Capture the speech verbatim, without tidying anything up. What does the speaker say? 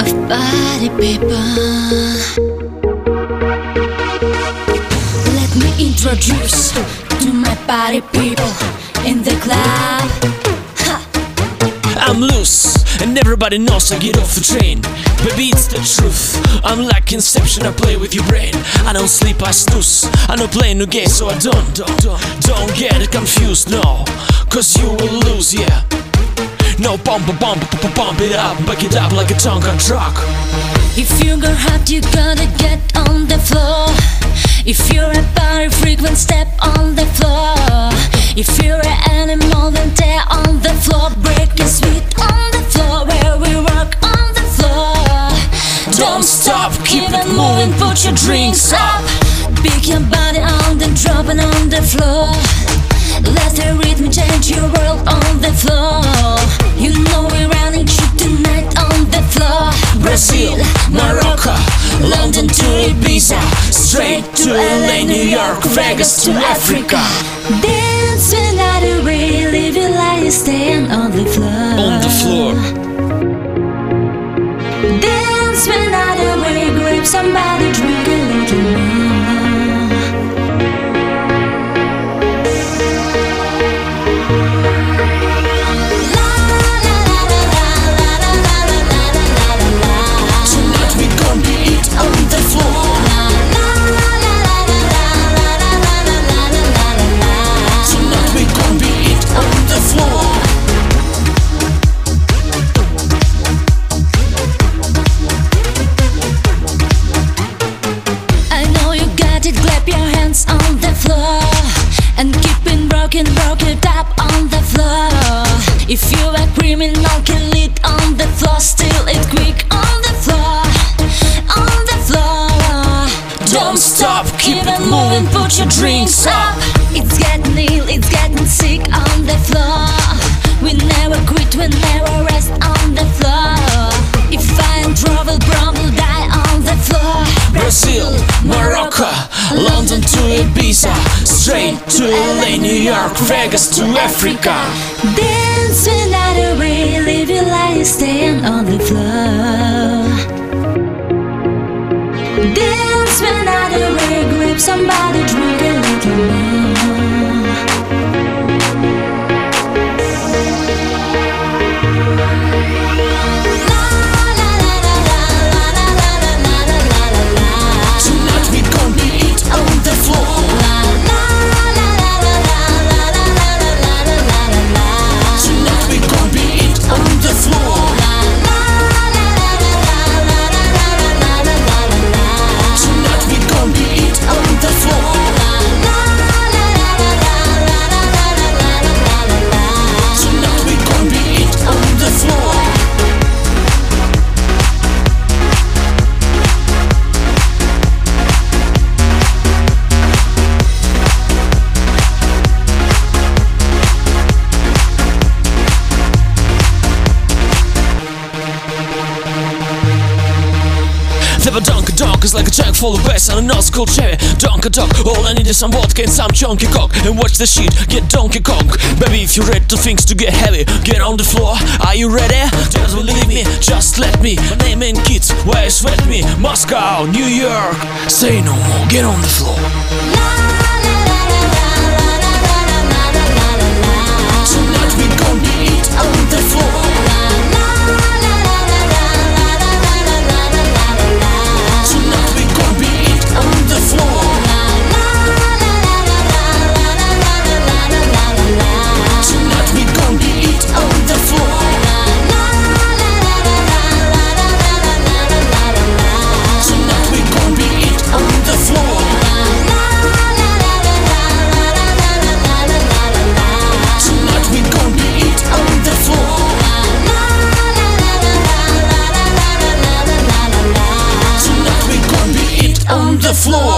Party people, let me introduce to my party people in the club. Ha. I'm loose and everybody knows I get off the train. Baby, it's the truth, I'm like Inception, I play with your brain. I don't sleep, I snooze, I don't play no games, so I don't, don't, don't, don't get it confused, no, cause you will lose, yeah. No, bump, bump, bump, bump it up, back it up like a Tonka truck. If you go hot, you gotta get on the floor. If you're a party freak, then step on the floor. If you're an animal, then tear on the floor. Break your sweet on the floor, where we work on the floor. Don't stop, keep it moving, put your drinks up. Pick your body on, then drop it on the floor. Let the rhythm change your world on the floor. You know we're running shit tonight on the floor. Brazil, Morocco, London to Ibiza, straight to L A, New York, Vegas to Africa. Dance without a way, live your life, staying on the floor. On the floor. Dance without a way, grab somebody, drink a little more. On the floor and keep it broken, broke it up on the floor. If you a criminal, kill it on the floor, steal it quick on the floor, on the floor. Don't stop, keep it moving, put your drinks up. It's getting ill, it's getting sick on the floor. We never quit, we never rest on the floor. If I am trouble, probably die on the floor. Brazil, Morocco, London to Ibiza, straight to L A, New York, Vegas to Africa. Dance without a way, live your life, staying on the floor. Dance without a way, grab somebody, drink a little more. Never dunk a dog is like a tank full of bass and an old school cherry. Dunk a dog, all I need is some vodka and some chunky cock. And watch the shit, get Donkey Kong. Baby, if you're ready to things to get heavy, get on the floor, are you ready? Just believe me, just let me. My name ain't kids, why you sweat me? Moscow, New York, say no more, get on the floor. Tonight we gon' beat on the floor. The floor.